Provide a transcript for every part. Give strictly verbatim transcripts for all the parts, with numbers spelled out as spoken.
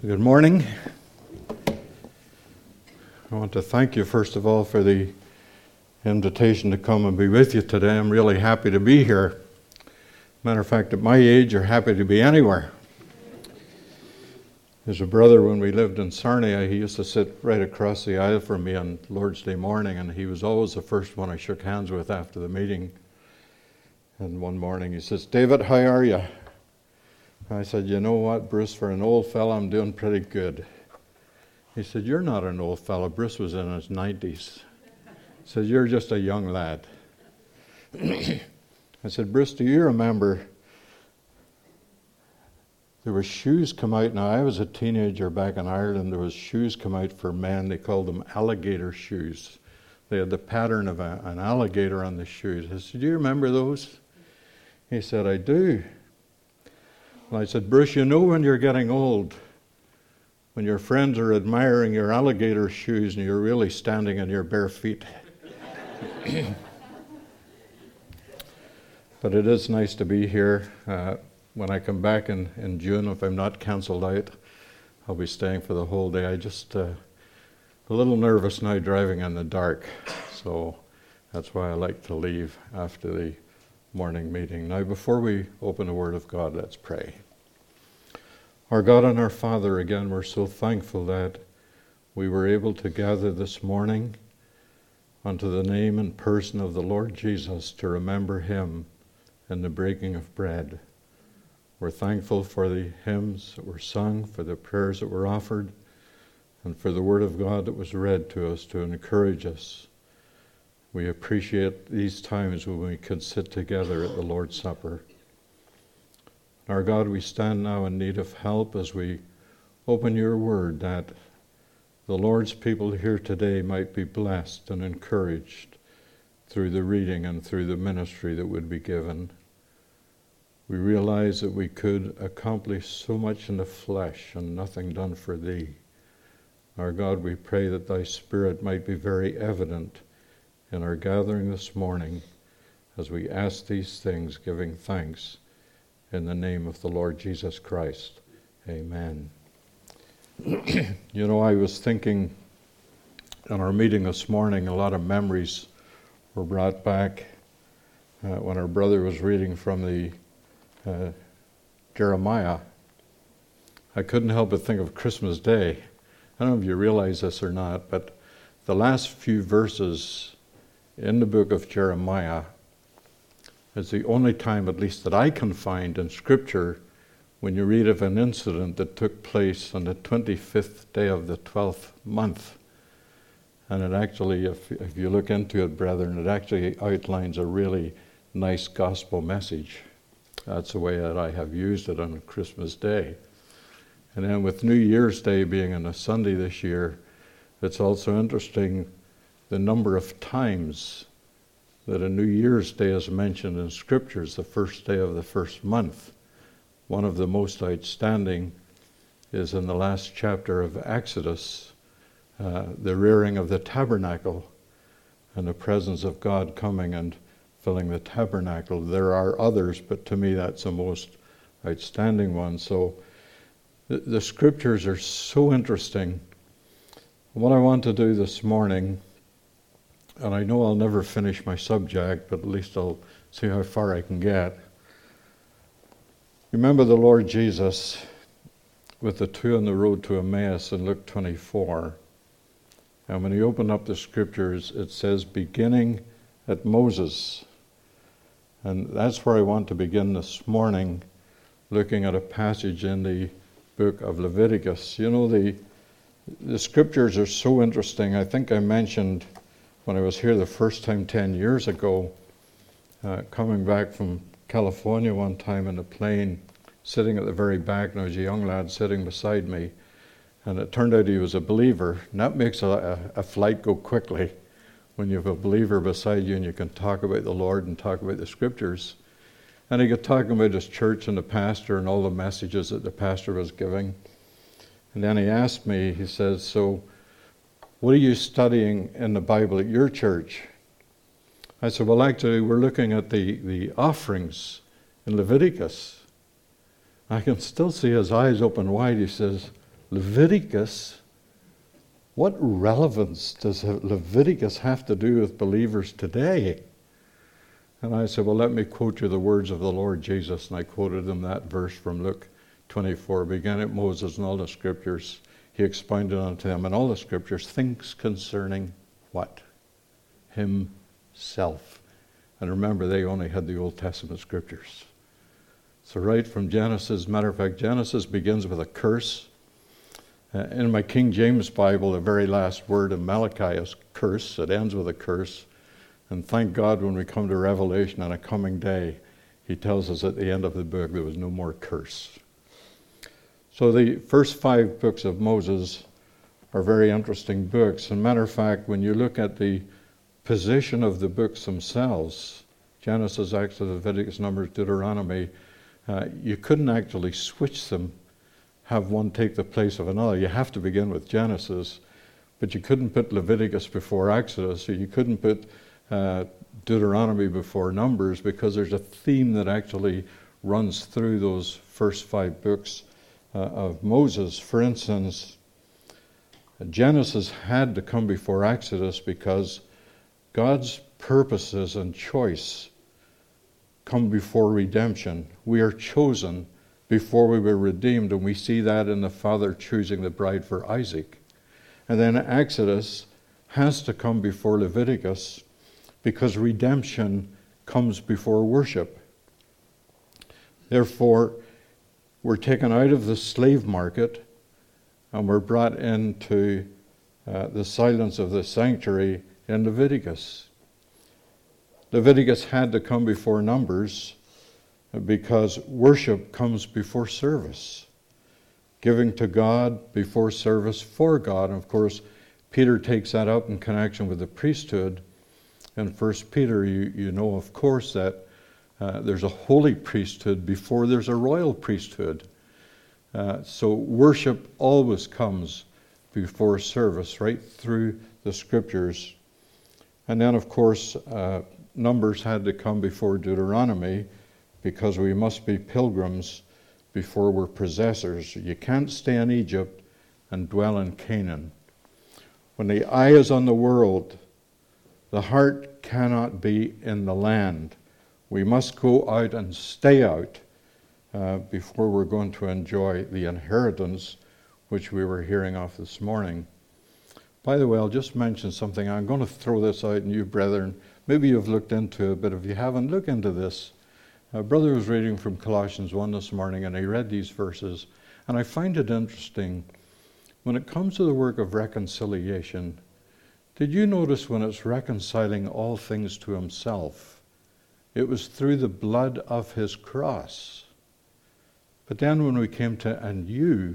Good morning. I want to thank you, first of all, for the invitation to come and be with you today. I'm really happy to be here. Matter of fact, at my age, you're happy to be anywhere. There's a brother, when we lived in Sarnia, he used to sit right across the aisle from me on Lord's Day morning, and he was always the first one I shook hands with after the meeting. And one morning he says, "David, how are you?" I said, "You know what, Bruce, for an old fella, I'm doing pretty good." He said, "You're not an old fella." Bruce was in his nineties. He said, "You're just a young lad." I said, "Bruce, do you remember there were shoes come out?" Now, I was a teenager back in Ireland. There was shoes come out for men. They called them alligator shoes. They had the pattern of a, an alligator on the shoes. I said, "Do you remember those?" He said, "I do." And I said, "Bruce, you know when you're getting old, when your friends are admiring your alligator shoes and you're really standing on your bare feet." But it is nice to be here. Uh, when I come back in, in June, if I'm not cancelled out, I'll be staying for the whole day. I just, uh, a little nervous now driving in the dark, so that's why I like to leave after the morning meeting. Now, before we open the Word of God, let's pray. Our God and our Father, again, we're so thankful that we were able to gather this morning unto the name and person of the Lord Jesus to remember Him in the breaking of bread. We're thankful for the hymns that were sung, for the prayers that were offered, and for the Word of God that was read to us to encourage us. We appreciate these times when we can sit together at the Lord's Supper. Our God, we stand now in need of help as we open your word, that the Lord's people here today might be blessed and encouraged through the reading and through the ministry that would be given. We realize that we could accomplish so much in the flesh and nothing done for thee. Our God, we pray that thy Spirit might be very evident in our gathering this morning as we ask these things, giving thanks in the name of the Lord Jesus Christ. Amen. You know, I was thinking in our meeting this morning, a lot of memories were brought back uh, when our brother was reading from the uh, Jeremiah. I couldn't help but think of Christmas Day. I don't know if you realize this or not, but the last few verses in the book of Jeremiah is the only time, at least that I can find in Scripture, when you read of an incident that took place on the twenty-fifth day of the twelfth month. And it actually, if, if you look into it, brethren, it actually outlines a really nice gospel message. That's the way that I have used it on Christmas Day. And then with New Year's Day being on a Sunday this year, it's also interesting the number of times that a New Year's Day is mentioned in Scriptures, the first day of the first month. One of the most outstanding is in the last chapter of Exodus, uh, the rearing of the tabernacle and the presence of God coming and filling the tabernacle. There are others, but to me that's the most outstanding one. So the, the Scriptures are so interesting. What I want to do this morning, and I know I'll never finish my subject, but at least I'll see how far I can get. Remember the Lord Jesus with the two on the road to Emmaus in Luke twenty-four. And when he opened up the Scriptures, it says, beginning at Moses. And that's where I want to begin this morning, looking at a passage in the book of Leviticus. You know, the, the Scriptures are so interesting. I think I mentioned when I was here the first time ten years ago, uh, coming back from California one time in a plane, sitting at the very back, and there was a young lad sitting beside me, and it turned out he was a believer, and that makes a, a, a flight go quickly when you have a believer beside you and you can talk about the Lord and talk about the Scriptures. And he got talking about his church and the pastor and all the messages that the pastor was giving. And then he asked me, he says, "So what are you studying in the Bible at your church?" I said, "Well, actually, we're looking at the, the offerings in Leviticus." I can still see his eyes open wide. He says, Leviticus, what relevance does Leviticus have to do with believers today? And I said, well, let me quote you the words of the Lord Jesus. And I quoted him that verse from Luke twenty-four. Began at Moses and all the scriptures. He expounded unto them in all the scriptures things concerning what? Himself. And remember, they only had the Old Testament scriptures. So right from Genesis, matter of fact, Genesis begins with a curse. Uh, in my King James Bible, the very last word in Malachi is curse. It ends with a curse. And thank God when we come to Revelation on a coming day, he tells us at the end of the book there was no more curse. So the first five books of Moses are very interesting books. As a matter of fact, when you look at the position of the books themselves, Genesis, Exodus, Leviticus, Numbers, Deuteronomy, uh, you couldn't actually switch them, have one take the place of another. You have to begin with Genesis, but you couldn't put Leviticus before Exodus, or you couldn't put uh, Deuteronomy before Numbers, because there's a theme that actually runs through those first five books uh, of Moses. For instance, Genesis had to come before Exodus because God's purposes and choice come before redemption. We are chosen before we were redeemed, and we see that in the father choosing the bride for Isaac. And then Exodus has to come before Leviticus because redemption comes before worship. Therefore, we're taken out of the slave market and we're brought into uh, the silence of the sanctuary in Leviticus. Leviticus had to come before Numbers because worship comes before service. Giving to God before service for God. And of course, Peter takes that up in connection with the priesthood. In First Peter, you, you know, of course, that uh, there's a holy priesthood before there's a royal priesthood. Uh, so worship always comes before service, right through the scriptures. And then, of course, uh, Numbers had to come before Deuteronomy because we must be pilgrims before we're possessors. You can't stay in Egypt and dwell in Canaan. When the eye is on the world, the heart cannot be in the land. We must go out and stay out uh, before we're going to enjoy the inheritance which we were hearing of this morning. By the way, I'll just mention something. I'm going to throw this out, and you brethren, maybe you've looked into it, but if you haven't, look into this. A brother was reading from Colossians one this morning, and he read these verses, and I find it interesting. When it comes to the work of reconciliation, did you notice when it's reconciling all things to himself, it was through the blood of his cross. But then when we came to and you,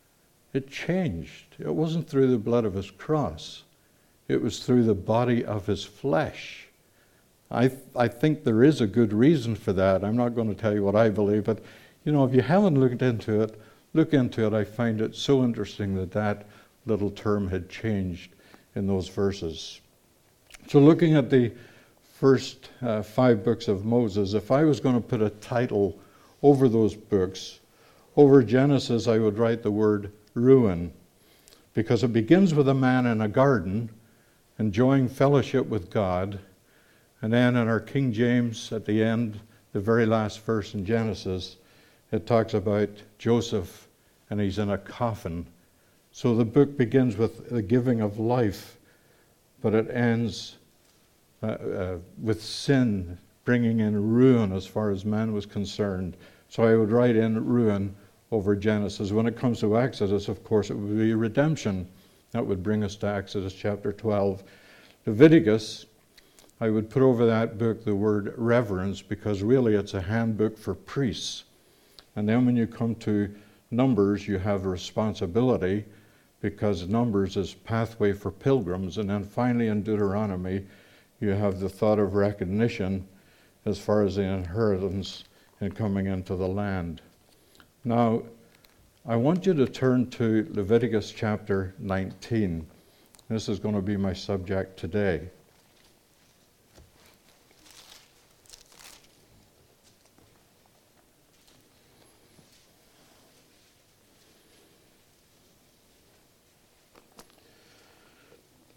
it changed. It wasn't through the blood of his cross. It was through the body of his flesh. I th- I think there is a good reason for that. I'm not going to tell you what I believe, but you know, if you haven't looked into it, look into it. I find it so interesting that that little term had changed in those verses. So looking at the first uh, five books of Moses, if I was going to put a title over those books, over Genesis I would write the word ruin, because it begins with a man in a garden enjoying fellowship with God. And then in our King James, at the end, the very last verse in Genesis, it talks about Joseph, and he's in a coffin. So the book begins with the giving of life, but it ends uh, uh, with sin bringing in ruin as far as man was concerned. So I would write in ruin over Genesis. When it comes to Exodus, of course, it would be redemption. That would bring us to Exodus chapter twelve. Leviticus, I would put over that book the word reverence, because really it's a handbook for priests. And then when you come to Numbers, you have a responsibility, because Numbers is pathway for pilgrims. And then finally in Deuteronomy, you have the thought of recognition as far as the inheritance in coming into the land. Now, I want you to turn to Leviticus chapter nineteen. This is going to be my subject today.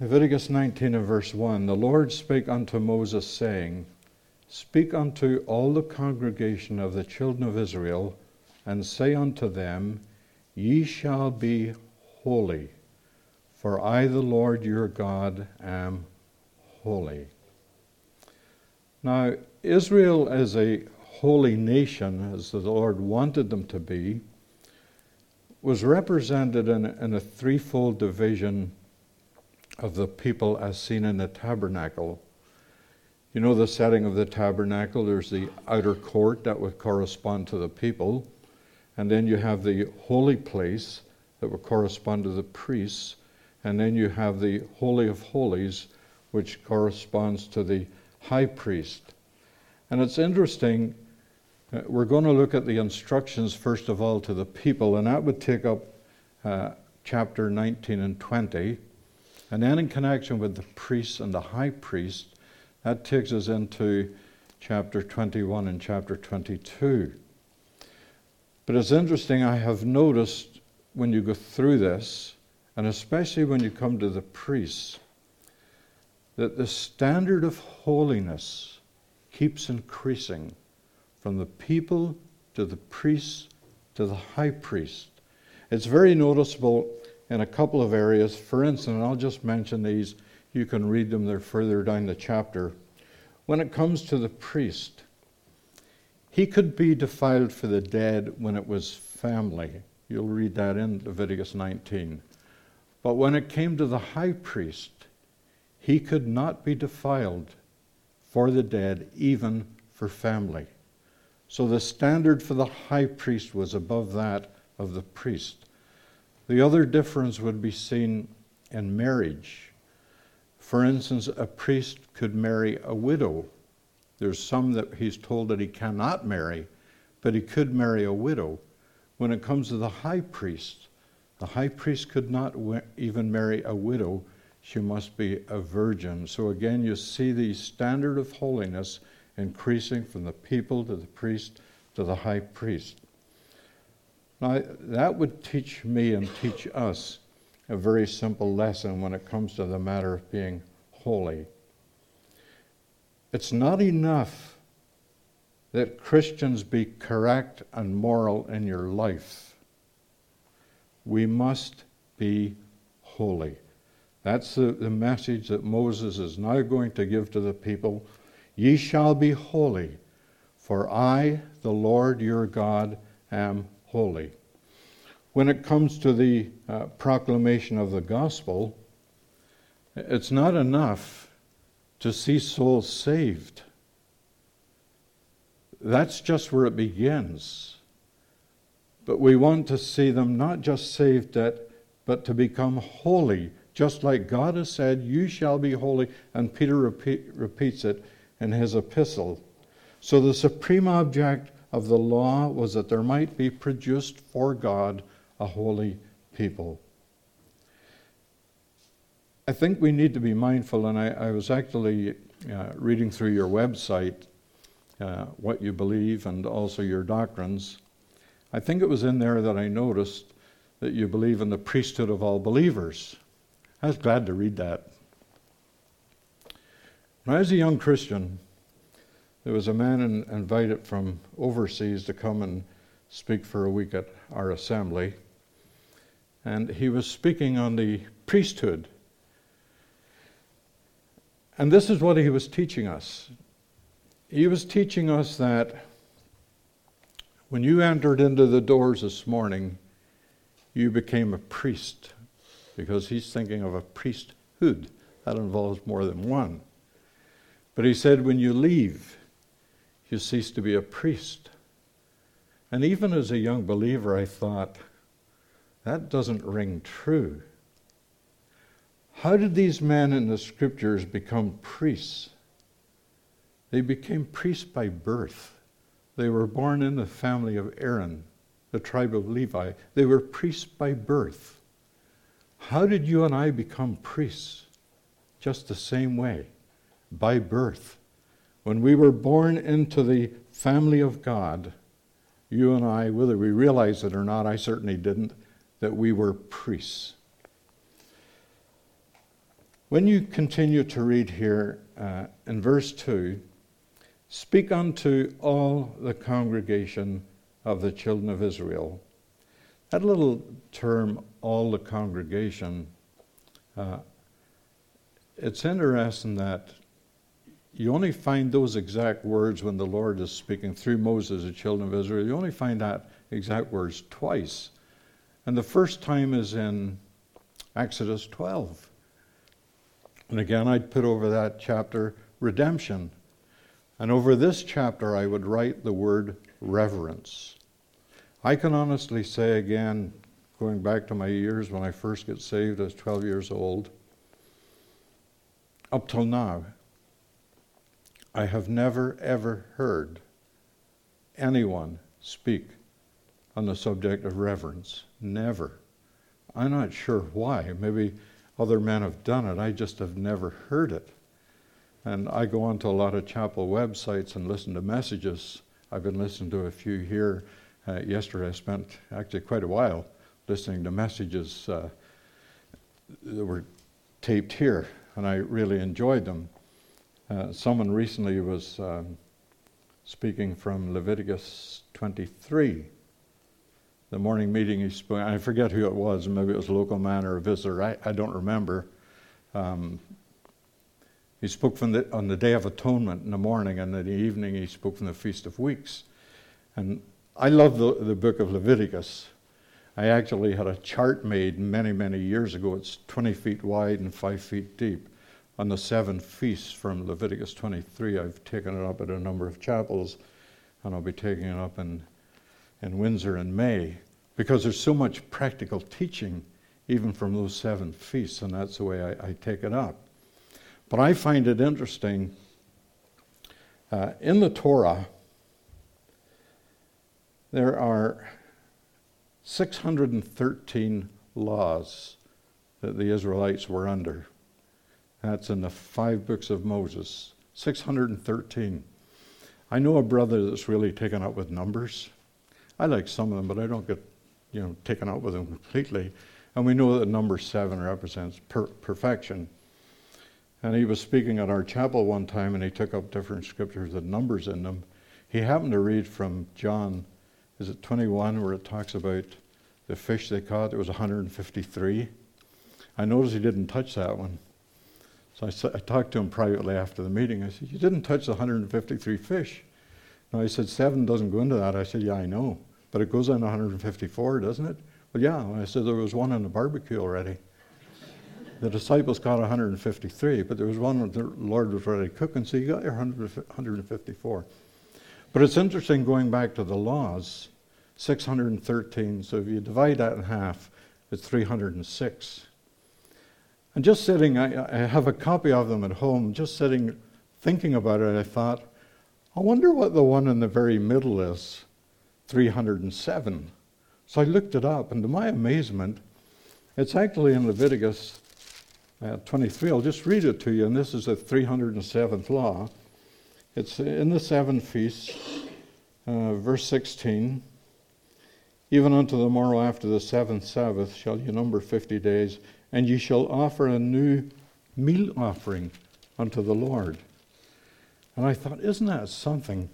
Leviticus nineteen and verse one, the Lord spake unto Moses, saying, Speak unto all the congregation of the children of Israel, and say unto them, Ye shall be holy, for I, the Lord your God, am holy. Now, Israel as a holy nation, as the Lord wanted them to be, was represented in, in a threefold division of the people as seen in the tabernacle. You know the setting of the tabernacle, there's the outer court that would correspond to the people, and then you have the holy place that would correspond to the priests, and then you have the Holy of Holies, which corresponds to the high priest. And it's interesting, uh, we're going to look at the instructions first of all to the people, and that would take up uh, chapter nineteen and twenty. And then in connection with the priests and the high priest, that takes us into chapter twenty-one and chapter twenty-two. But it's interesting, I have noticed when you go through this, and especially when you come to the priests, that the standard of holiness keeps increasing from the people to the priests to the high priest. It's very noticeable in a couple of areas. For instance, I'll just mention these. You can read them, they're further down the chapter. When it comes to the priest, he could be defiled for the dead when it was family. You'll read that in Leviticus nineteen. But when it came to the high priest, he could not be defiled for the dead, even for family. So the standard for the high priest was above that of the priest. The other difference would be seen in marriage. For instance, a priest could marry a widow. There's some that he's told that he cannot marry, but he could marry a widow. When it comes to the high priest, the high priest could not even marry a widow. She must be a virgin. So again, you see the standard of holiness increasing from the people to the priest to the high priest. Now, that would teach me and teach us a very simple lesson when it comes to the matter of being holy. It's not enough that Christians be correct and moral in your life. We must be holy. That's the, the message that Moses is now going to give to the people. Ye shall be holy, for I, the Lord your God, am holy. When it comes to the uh, proclamation of the gospel, it's not enough to see souls saved. That's just where it begins. But we want to see them not just saved, that, but to become holy, just like God has said, you shall be holy, and Peter repeat, repeats it in his epistle. So the supreme object of the law was that there might be produced for God a holy people. I think we need to be mindful, and I, I was actually uh, reading through your website, uh, what you believe and also your doctrines. I think it was in there that I noticed that you believe in the priesthood of all believers. I was glad to read that. When I was a young Christian, there was a man in, invited from overseas to come and speak for a week at our assembly. And he was speaking on the priesthood. And this is what he was teaching us. He was teaching us that when you entered into the doors this morning, you became a priest, because he's thinking of a priesthood. That involves more than one. But he said when you leave, you cease to be a priest. And even as a young believer, I thought, that doesn't ring true. How did these men in the scriptures become priests? They became priests by birth. They were born in the family of Aaron, the tribe of Levi. They were priests by birth. How did you and I become priests? Just the same way, by birth. When we were born into the family of God, you and I, whether we realize it or not, I certainly didn't, that we were priests. When you continue to read here uh, in verse two, speak unto all the congregation of the children of Israel. That little term, all the congregation, uh, it's interesting that you only find those exact words when the Lord is speaking through Moses to the children of Israel. You only find that exact words twice. And the first time is in Exodus twelve. And again, I'd put over that chapter redemption. And over this chapter, I would write the word reverence. I can honestly say again, going back to my years when I first got saved, I was twelve years old, up till now, I have never, ever heard anyone speak on the subject of reverence. Never. I'm not sure why. Maybe other men have done it. I just have never heard it. And I go onto a lot of chapel websites and listen to messages. I've been listening to a few here. Uh, yesterday I spent actually quite a while listening to messages uh, that were taped here, and I really enjoyed them. Uh, someone recently was um, speaking from Leviticus twenty-three. The morning meeting he spoke, I forget who it was, maybe it was a local man or a visitor, I, I don't remember. Um, he spoke from the, on the Day of Atonement in the morning, and in the evening he spoke from the Feast of Weeks. And I love the, the book of Leviticus. I actually had a chart made many, many years ago. It's twenty feet wide and five feet deep. On the seven feasts from Leviticus twenty-three, I've taken it up at a number of chapels, and I'll be taking it up in, in Windsor in May, because there's so much practical teaching even from those seven feasts, and that's the way I, I take it up. But I find it interesting, uh, in the Torah, there are six hundred thirteen laws that the Israelites were under. That's in the five books of Moses, six hundred thirteen. I know a brother that's really taken up with numbers. I like some of them, but I don't get, you know, taken up with them completely. And we know that number seven represents per- perfection. And he was speaking at our chapel one time, and he took up different scriptures with numbers in them. He happened to read from John, is it twenty-one, where it talks about the fish they caught. There was one hundred fifty-three. I noticed he didn't touch that one. So I, I talked to him privately after the meeting. I said, you didn't touch the one hundred fifty-three fish. No, I said, seven doesn't go into that. I said, yeah, I know. But it goes on one hundred fifty-four, doesn't it? Well, yeah. And I said, there was one on the barbecue already. The disciples got one hundred fifty-three, but there was one that the Lord was ready cooking, so you got your one hundred fifty-four. But it's interesting going back to the laws, six hundred thirteen. So if you divide that in half, it's three hundred six. And just sitting, I, I have a copy of them at home, just sitting thinking about it, I thought, I wonder what the one in the very middle is, three hundred seven. So I looked it up, and to my amazement, it's actually in Leviticus uh, twenty-three. I'll just read it to you, and this is the three hundred seventh law. It's in the seven feasts, uh, verse sixteen. Even unto the morrow after the seventh Sabbath shall you number fifty days, and ye shall offer a new meal offering unto the Lord. And I thought, isn't that something?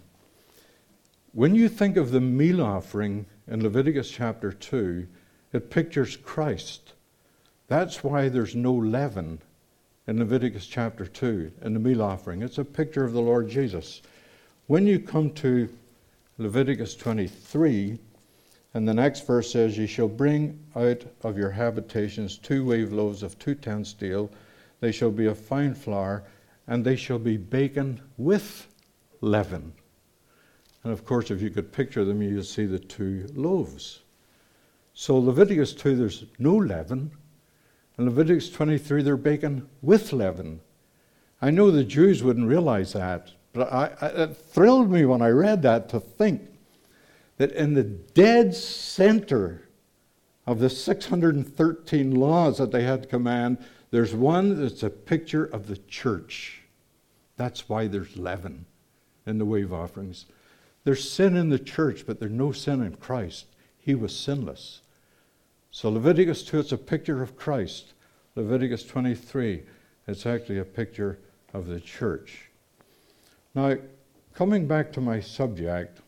When you think of the meal offering in Leviticus chapter two, it pictures Christ. That's why there's no leaven in Leviticus chapter two in the meal offering. It's a picture of the Lord Jesus. When you come to Leviticus twenty-three, and the next verse says, ye shall bring out of your habitations two wave loaves of two tenths steel. They shall be of fine flour, and they shall be baken with leaven. And of course, if you could picture them, you'd see the two loaves. So Leviticus two, there's no leaven. In Leviticus twenty-three, they're baken with leaven. I know the Jews wouldn't realize that, but I, I, it thrilled me when I read that to think that in the dead center of the six hundred thirteen laws that they had to command, there's one that's a picture of the church. That's why there's leaven in the wave offerings. There's sin in the church, but there's no sin in Christ. He was sinless. So Leviticus two, it's a picture of Christ. Leviticus twenty-three, It's actually a picture of the church. Now, coming back to my subject,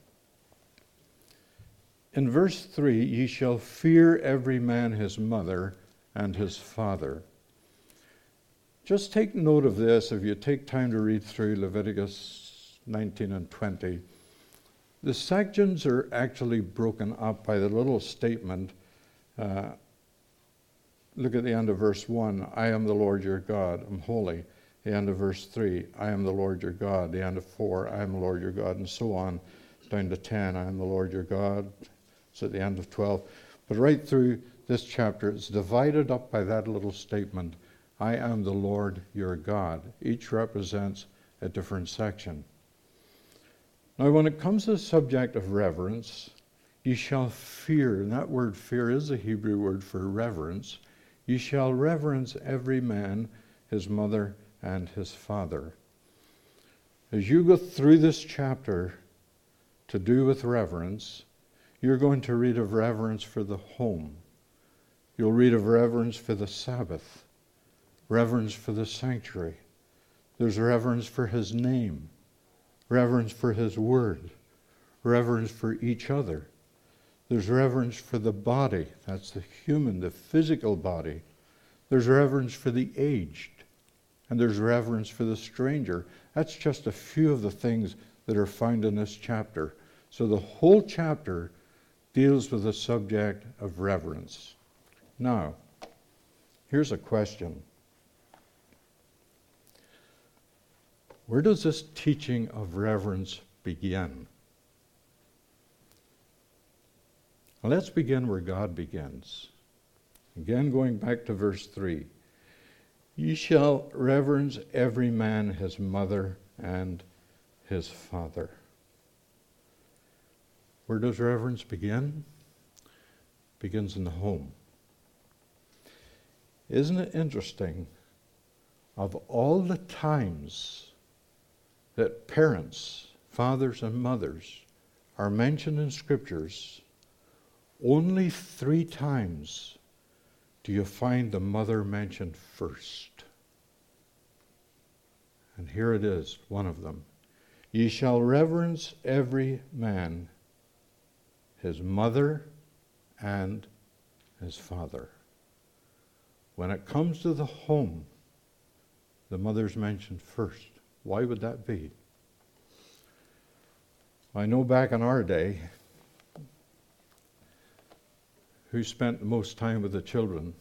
in verse three, ye shall fear every man his mother and his father. Just take note of this if you take time to read through Leviticus nineteen and twenty. The sections are actually broken up by the little statement. Uh, look at the end of verse one, I am the Lord your God, I'm holy. The end of verse three, I am the Lord your God. The end of four, I am the Lord your God, and so on, down to ten, I am the Lord your God. So at the end of twelve. But right through this chapter, it's divided up by that little statement, I am the Lord your God. Each represents a different section. Now, when it comes to the subject of reverence, ye shall fear, and that word fear is a Hebrew word for reverence. Ye shall reverence every man, his mother, and his father. As you go through this chapter to do with reverence, you're going to read of reverence for the home. You'll read of reverence for the Sabbath, reverence for the sanctuary. There's reverence for his name, reverence for his word, reverence for each other. There's reverence for the body, that's the human, the physical body. There's reverence for the aged, and there's reverence for the stranger. That's just a few of the things that are found in this chapter. So the whole chapter deals with the subject of reverence. Now, here's a question. Where does this teaching of reverence begin? Well, let's begin where God begins. Again, going back to verse three. Ye shall reverence every man his mother and his father. Where does reverence begin? It begins in the home. Isn't it interesting, of all the times that parents, fathers and mothers, are mentioned in scriptures, only three times do you find the mother mentioned first. And here it is, one of them. Ye shall reverence every man his mother and his father. When it comes to the home, the mother's mentioned first. Why would that be? I know back in our day, who spent the most time with the children?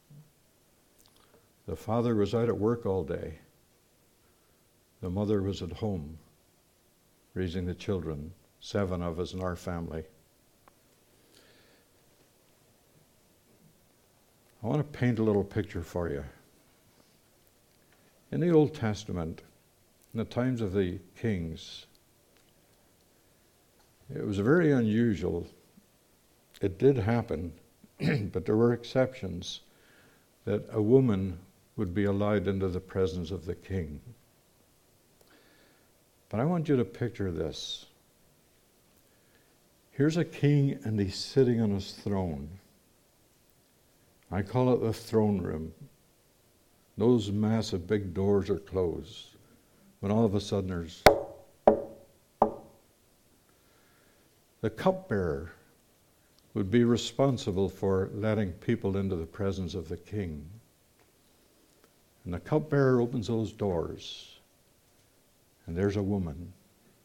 The father was out at work all day. The mother was at home, raising the children, seven of us in our family. I want to paint a little picture for you. In the Old Testament, in the times of the kings, it was very unusual. It did happen, but there were exceptions, that a woman would be allowed into the presence of the king. But I want you to picture this. Here's a king and he's sitting on his throne. I call it the throne room. Those massive big doors are closed. When all of a sudden there's the cupbearer would be responsible for letting people into the presence of the king. And the cupbearer opens those doors, and there's a woman.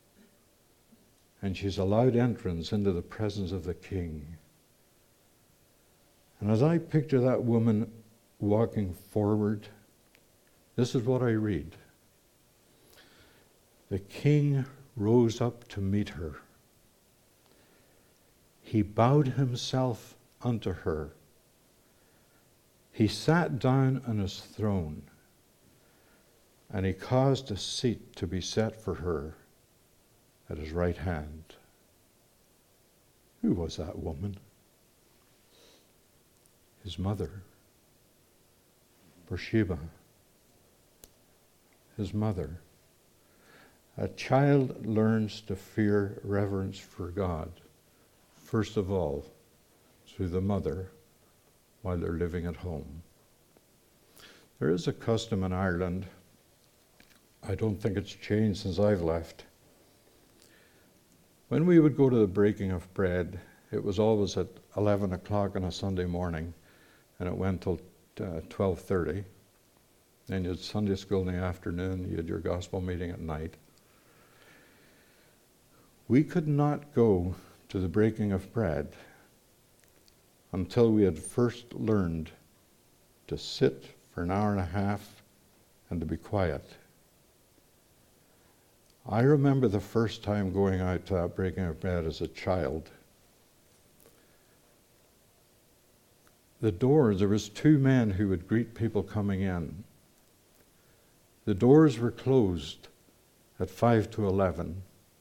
And she's allowed entrance into the presence of the king. And as I picture that woman walking forward, this is what I read. The king rose up to meet her. He bowed himself unto her. He sat down on his throne, and he caused a seat to be set for her at his right hand. Who was that woman? His mother, Bathsheba. His mother. A child learns to fear reverence for God, first of all, through the mother while they're living at home. There is a custom in Ireland, I don't think it's changed since I've left. When we would go to the breaking of bread, it was always at eleven o'clock on a Sunday morning, and it went till uh, twelve thirty. Then you had Sunday school in the afternoon, you had your gospel meeting at night. We could not go to the breaking of bread until we had first learned to sit for an hour and a half and to be quiet. I remember the first time going out to that breaking of bread as a child. The doors, there was two men who would greet people coming in. The doors were closed at five to eleven.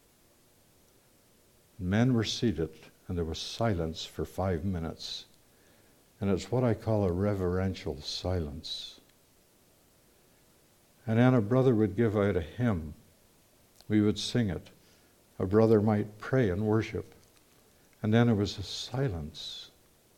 Men were seated, and there was silence for five minutes. And it's what I call a reverential silence. And then a brother would give out a hymn. We would sing it. A brother might pray and worship. And then there was a silence.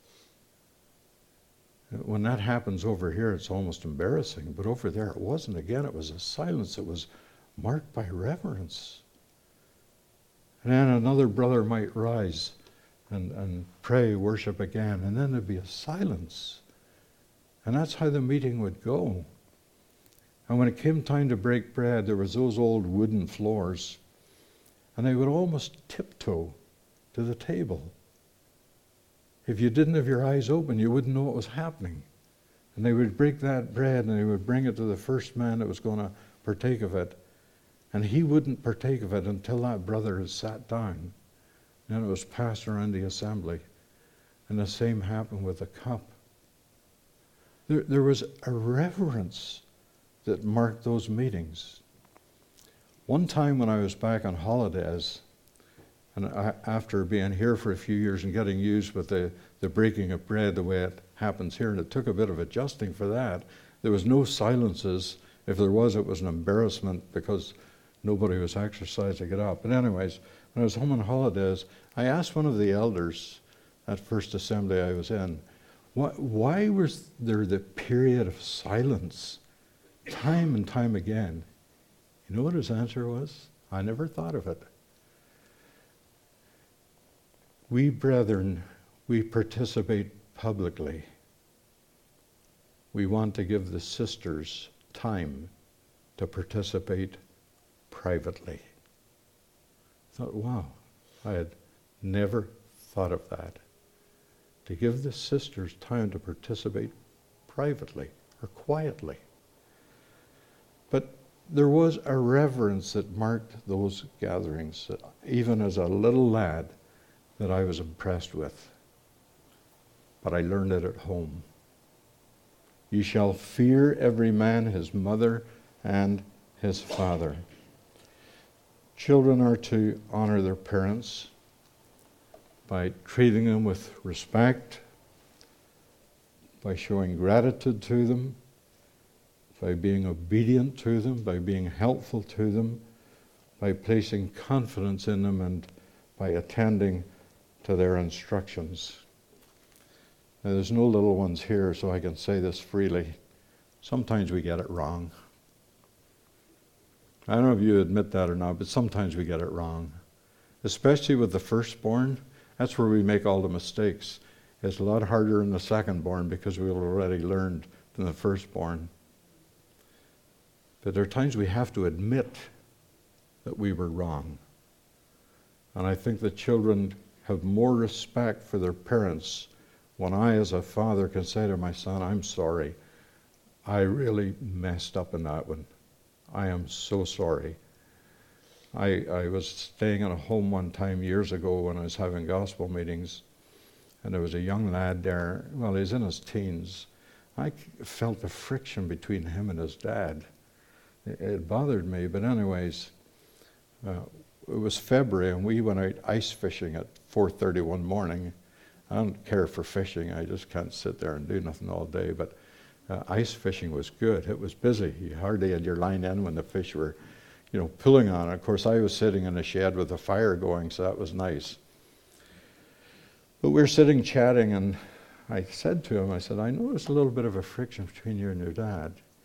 When that happens over here, it's almost embarrassing. But over there, it wasn't. Again, it was a silence that was marked by reverence. And then another brother might rise and, and pray, worship again. And then there'd be a silence. And that's how the meeting would go. And when it came time to break bread, there was those old wooden floors. And they would almost tiptoe to the table. If you didn't have your eyes open, you wouldn't know what was happening. And they would break that bread and they would bring it to the first man that was going to partake of it. And he wouldn't partake of it until that brother had sat down. And then it was passed around the assembly. And the same happened with the cup. There, there was a reverence that marked those meetings. One time when I was back on holidays, and I, after being here for a few years and getting used with the, the breaking of bread the way it happens here, and it took a bit of adjusting for that, there was no silences. If there was, it was an embarrassment because nobody was exercised to get up. But anyways, when I was home on holidays, I asked one of the elders at first assembly I was in, why, why was there the period of silence time and time again? You know what his answer was? I never thought of it. We brethren, we participate publicly. We want to give the sisters time to participate privately. I thought, wow, I had never thought of that. To give the sisters time to participate privately or quietly. But there was a reverence that marked those gatherings, that even as a little lad, that I was impressed with. But I learned it at home. You shall fear every man his mother and his father. Children are to honor their parents by treating them with respect, by showing gratitude to them, by being obedient to them, by being helpful to them, by placing confidence in them, and by attending to their instructions. Now, there's no little ones here, so I can say this freely. Sometimes we get it wrong. I don't know if you admit that or not, but sometimes we get it wrong. Especially with the firstborn, that's where we make all the mistakes. It's a lot harder in the secondborn because we've already learned than the firstborn. But there are times we have to admit that we were wrong. And I think the children have more respect for their parents when I, as a father, can say to my son, I'm sorry. I really messed up in that one. I am so sorry. I, I was staying in a home one time years ago when I was having gospel meetings, and there was a young lad there. Well, he's in his teens. I felt the friction between him and his dad. It, it bothered me, but anyways, uh, it was February, and we went out ice fishing at four thirty one morning. I don't care for fishing. I just can't sit there and do nothing all day. But uh, ice fishing was good. It was busy. You hardly had your line in when the fish were, you know, pulling on it. Of course, I was sitting in a shed with a fire going, so that was nice. But we were sitting chatting, and I said to him, I said, I noticed a little bit of a friction between you and your dad.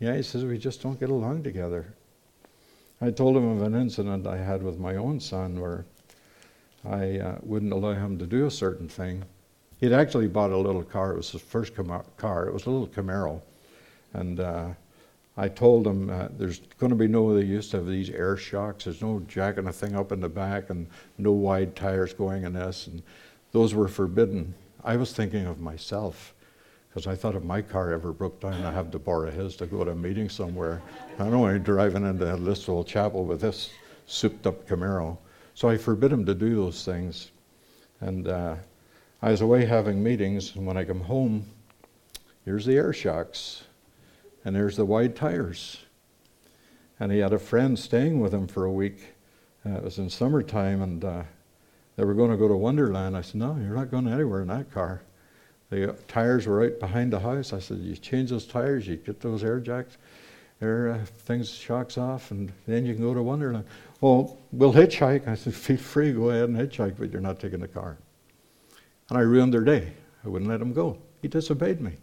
Yeah, he says, we just don't get along together. I told him of an incident I had with my own son where I uh, wouldn't allow him to do a certain thing. He'd actually bought a little car. It was his first com- car. It was a little Camaro. And uh, I told him uh, there's going to be no, they used to have these air shocks. There's no jacking a thing up in the back and no wide tires going in this. And those were forbidden. I was thinking of myself because I thought if my car ever broke down, I'd have to borrow his to go to a meeting somewhere. I don't want to be driving into Listowel Chapel with this souped up Camaro. So I forbid him to do those things. And uh, I was away having meetings, and when I come home, here's the air shocks, and there's the wide tires. And he had a friend staying with him for a week. Uh, it was in summertime, and uh, they were going to go to Wonderland. I said, no, you're not going anywhere in that car. The tires were right behind the house. I said, you change those tires, you get those air jacks, air uh, things, shocks off, and then you can go to Wonderland. Well, we'll hitchhike. I said, feel free, go ahead and hitchhike, but you're not taking the car. And I ruined their day. I wouldn't let him go. He disobeyed me.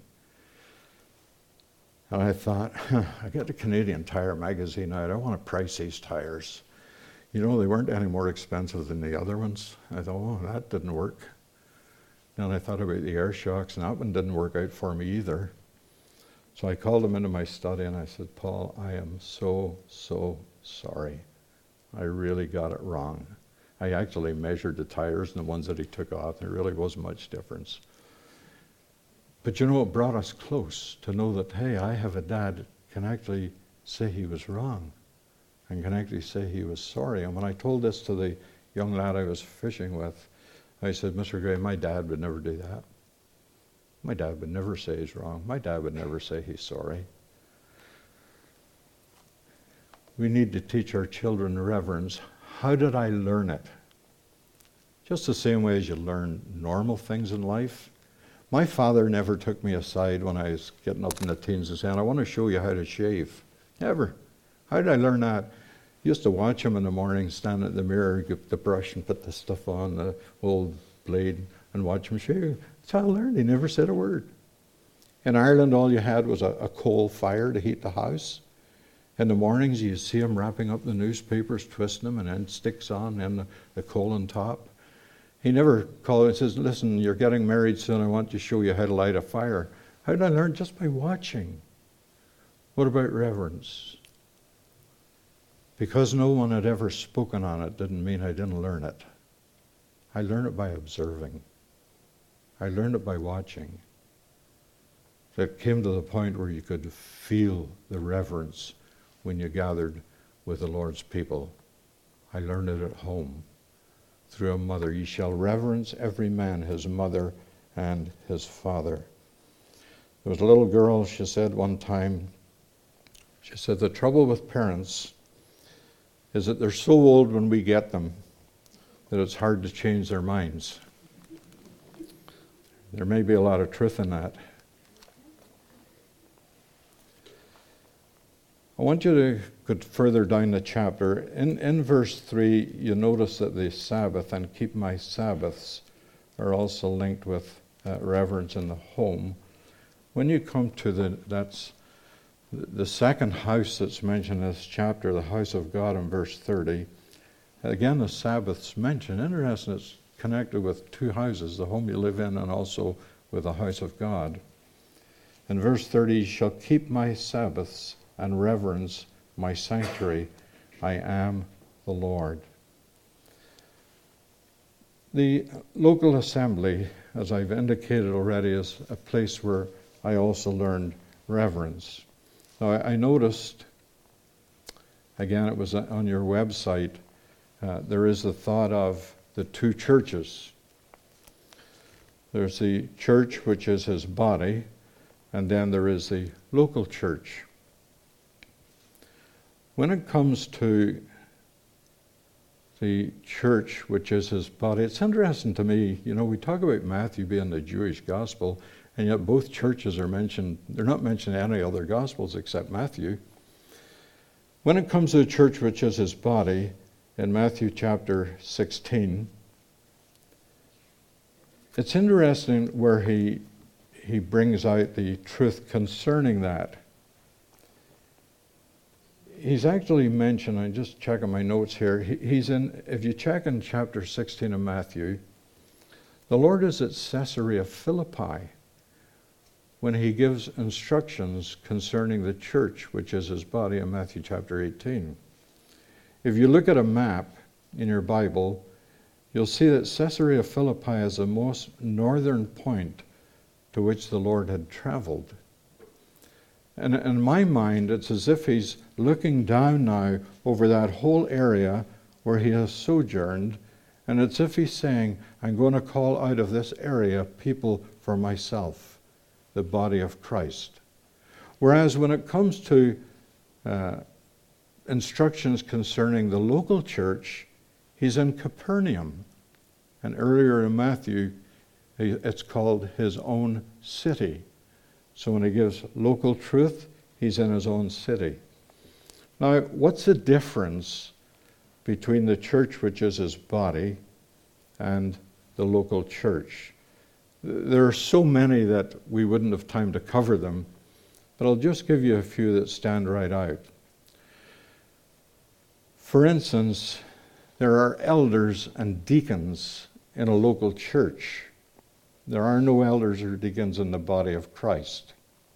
And I thought, huh, I got the Canadian Tire magazine out. I want to price these tires. You know, they weren't any more expensive than the other ones. I thought, oh, that didn't work. Then I thought about the air shocks, and that one didn't work out for me either. So I called him into my study, and I said, Paul, I am so, so sorry. I really got it wrong. I actually measured the tires and the ones that he took off. There really wasn't much difference. But you know, it brought us close to know that, hey, I have a dad that can actually say he was wrong and can actually say he was sorry. And when I told this to the young lad I was fishing with, I said, Mister Gray, my dad would never do that. My dad would never say he's wrong. My dad would never say he's sorry. We need to teach our children reverence. How did I learn it? Just the same way as you learn normal things in life. My father never took me aside when I was getting up in the teens and saying, I want to show you how to shave. Never. How did I learn that? I used to watch him in the morning, stand at the mirror, get the brush and put the stuff on, the old blade, and watch him shave. That's how I learned. He never said a word. In Ireland, all you had was a, a coal fire to heat the house. In the mornings, you see him wrapping up the newspapers, twisting them, and then sticks on, and the, the coal on top. He never called and says, listen, you're getting married soon, I want to show you how to light a fire. How did I learn? Just by watching. What about reverence? Because no one had ever spoken on it didn't mean I didn't learn it. I learned it by observing. I learned it by watching. It came to the point where you could feel the reverence when you gathered with the Lord's people. I learned it at home through a mother. Ye shall reverence every man his mother and his father. There was a little girl, she said one time, she said, the trouble with parents is that they're so old when we get them that it's hard to change their minds. There may be a lot of truth in that. I want you to go further down the chapter. In, in verse three, you notice that the Sabbath and keep my Sabbaths are also linked with uh, reverence in the home. When you come to the, that's the second house that's mentioned in this chapter, the house of God in verse thirty, again the Sabbath's mentioned. Interesting, it's connected with two houses, the home you live in and also with the house of God. In verse thirty, you shall keep my Sabbaths and reverence my sanctuary. I am the Lord. The local assembly, as I've indicated already, is a place where I also learned reverence. Now, I noticed, again, it was on your website, uh, there is the thought of the two churches. There's the church, which is his body, and then there is the local church. When it comes to the church, which is his body, it's interesting to me, you know, we talk about Matthew being the Jewish gospel, and yet both churches are mentioned. They're not mentioned in any other gospels except Matthew. When it comes to the church, which is his body, in Matthew chapter sixteen, it's interesting where he he brings out the truth concerning that. he's actually mentioned, I'm just checking my notes here, he, he's in, if you check in chapter sixteen of Matthew, the Lord is at Caesarea Philippi when he gives instructions concerning the church, which is his body, in Matthew chapter eighteen. If you look at a map in your Bible, you'll see that Caesarea Philippi is the most northern point to which the Lord had traveled. And in my mind, it's as if he's looking down now over that whole area where he has sojourned, and it's as if he's saying, I'm going to call out of this area people for myself, the body of Christ. Whereas when it comes to uh, instructions concerning the local church, he's in Capernaum. And earlier in Matthew, it's called his own city. So when he gives local truth, he's in his own city. Now, what's the difference between the church, which is his body, and the local church? There are so many that we wouldn't have time to cover them, but I'll just give you a few that stand right out. For instance, there are elders and deacons in a local church. There are no elders or deacons in the body of Christ.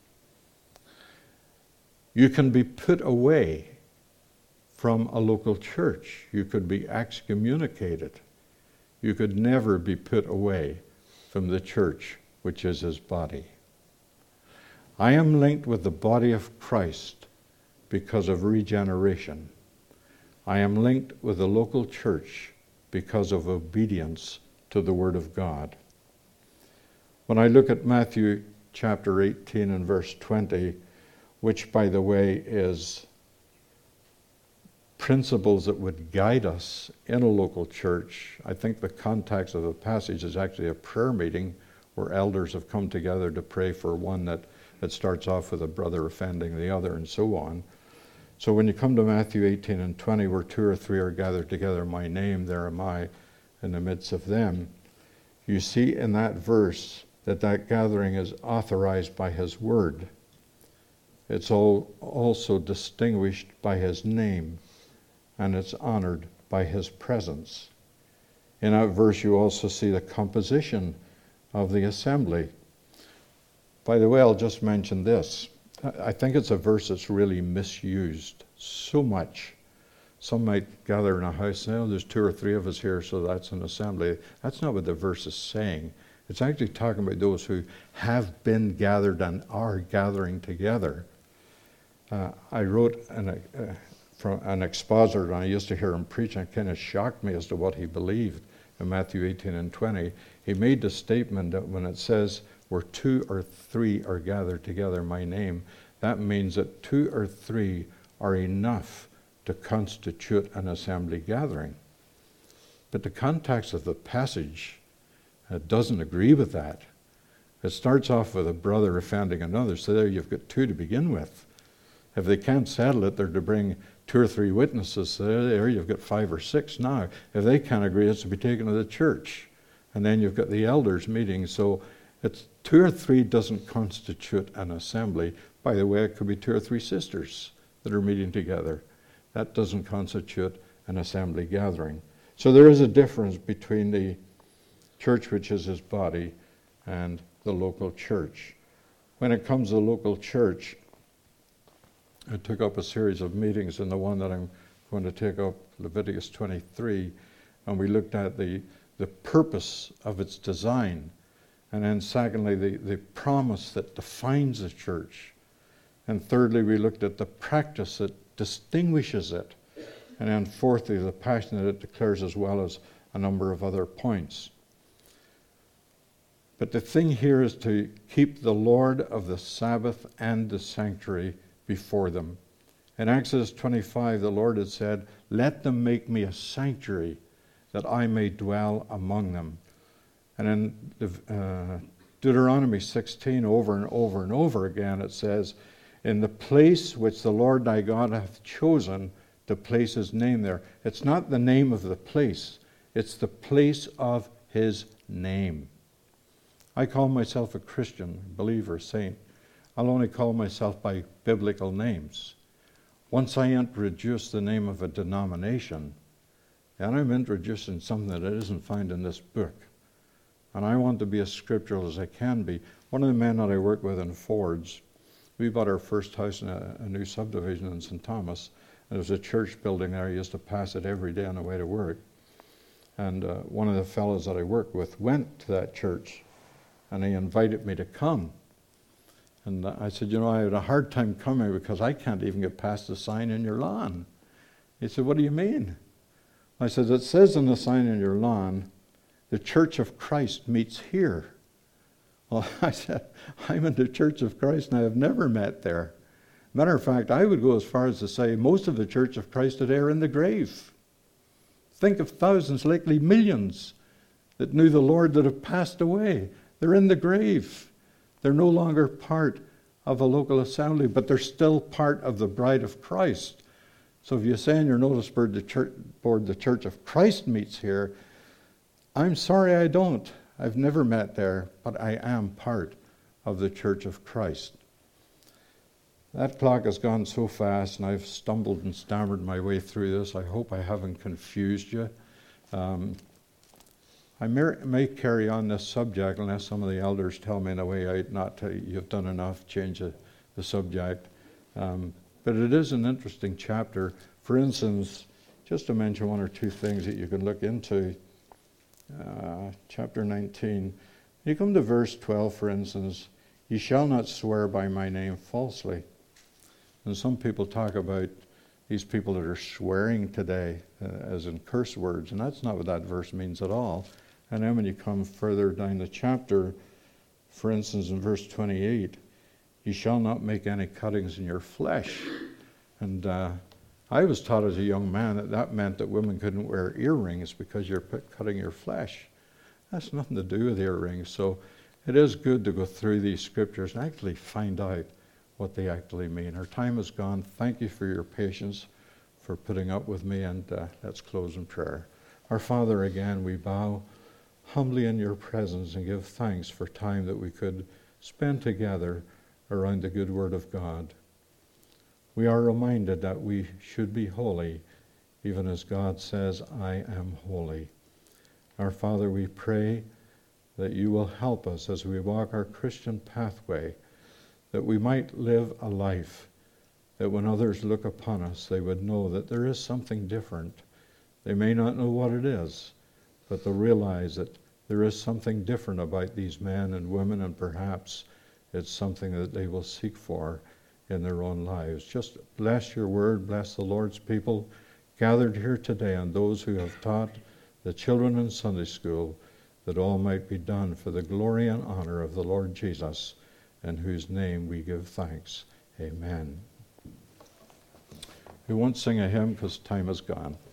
You can be put away from a local church. You could be excommunicated. You could never be put away from the church, which is his body. I am linked with the body of Christ because of regeneration. I am linked with the local church because of obedience to the Word of God. When I look at Matthew chapter eighteen and verse twenty, which, by the way, is principles that would guide us in a local church, I think the context of the passage is actually a prayer meeting where elders have come together to pray for one that, that starts off with a brother offending the other and so on. So when you come to Matthew eighteen and twenty, where two or three are gathered together in my name, there am I in the midst of them, you see in that verse that that gathering is authorized by his word. It's all also distinguished by his name, and it's honored by his presence. In that verse, you also see the composition of the assembly. By the way, I'll just mention this. I think it's a verse that's really misused so much. Some might gather in a house and say, oh, there's two or three of us here, so that's an assembly. That's not what the verse is saying. It's actually talking about those who have been gathered and are gathering together. Uh, I wrote an, uh, from an expositor, and I used to hear him preach, and it kind of shocked me as to what he believed in Matthew eighteen and twenty. He made the statement that when it says, where two or three are gathered together in my name, that means that two or three are enough to constitute an assembly gathering. But the context of the passage uh, doesn't agree with that. It starts off with a brother offending another, so there you've got two to begin with. If they can't settle it, they're to bring two or three witnesses, so there you've got five or six now. If they can't agree, it's to be taken to the church. And then you've got the elders meeting, so it's two or three doesn't constitute an assembly. By the way, it could be two or three sisters that are meeting together. That doesn't constitute an assembly gathering. So there is a difference between the church, which is his body, and the local church. When it comes to the local church, I took up a series of meetings, and the one that I'm going to take up, Leviticus twenty-three, and we looked at the, the purpose of its design. And then secondly, the, the promise that defines the church. And thirdly, we looked at the practice that distinguishes it. And then fourthly, the passion that it declares, as well as a number of other points. But the thing here is to keep the Lord of the Sabbath and the sanctuary before them. In Exodus twenty-five, the Lord had said, let them make me a sanctuary that I may dwell among them. And in uh, Deuteronomy sixteen, over and over and over again, it says, in the place which the Lord thy God hath chosen to place his name there. It's not the name of the place. It's the place of his name. I call myself a Christian, believer, saint. I'll only call myself by biblical names. Once I introduce the name of a denomination, and I'm introducing something that isn't found in this book, and I want to be as scriptural as I can be. One of the men that I work with in Fords, we bought our first house in a, a new subdivision in Saint Thomas, and there was a church building there. I used to pass it every day on the way to work. And uh, one of the fellows that I worked with went to that church, and he invited me to come. And uh, I said, you know, I had a hard time coming because I can't even get past the sign in your lawn. He said, what do you mean? I said, it says in the sign in your lawn, the Church of Christ meets here. Well, I said, I'm in the Church of Christ and I have never met there. Matter of fact, I would go as far as to say most of the Church of Christ today are in the grave. Think of thousands, likely millions, that knew the Lord that have passed away. They're in the grave. They're no longer part of a local assembly, but they're still part of the bride of Christ. So if you say in your notice board the church, board, the Church of Christ meets here, I'm sorry I don't. I've never met there, but I am part of the Church of Christ. That clock has gone so fast, and I've stumbled and stammered my way through this. I hope I haven't confused you. Um, I may, may carry on this subject unless some of the elders tell me in a way I not to, you've done enough, change the, the subject. Um, but it is an interesting chapter. For instance, just to mention one or two things that you can look into, uh, chapter nineteen. You come to verse twelve, for instance, "Ye shall not swear by my name falsely." And some people talk about these people that are swearing today uh, as in curse words, and that's not what that verse means at all. And then when you come further down the chapter, for instance, in verse twenty-eight, "You shall not make any cuttings in your flesh." And uh, I was taught as a young man that that meant that women couldn't wear earrings because you're cutting your flesh. That's nothing to do with earrings. So it is good to go through these scriptures and actually find out what they actually mean. Our time is gone. Thank you for your patience, for putting up with me, and uh, let's close in prayer. Our Father, again, we bow humbly in your presence and give thanks for time that we could spend together around the good word of God. We are reminded that we should be holy, even as God says, "I am holy." Our Father, we pray that you will help us as we walk our Christian pathway, that we might live a life that when others look upon us, they would know that there is something different. They may not know what it is, but they'll realize that there is something different about these men and women, and perhaps it's something that they will seek for in their own lives. Just bless your word, bless the Lord's people gathered here today, and those who have taught the children in Sunday school, that all might be done for the glory and honor of the Lord Jesus, in whose name we give thanks. Amen. We won't sing a hymn because time is gone.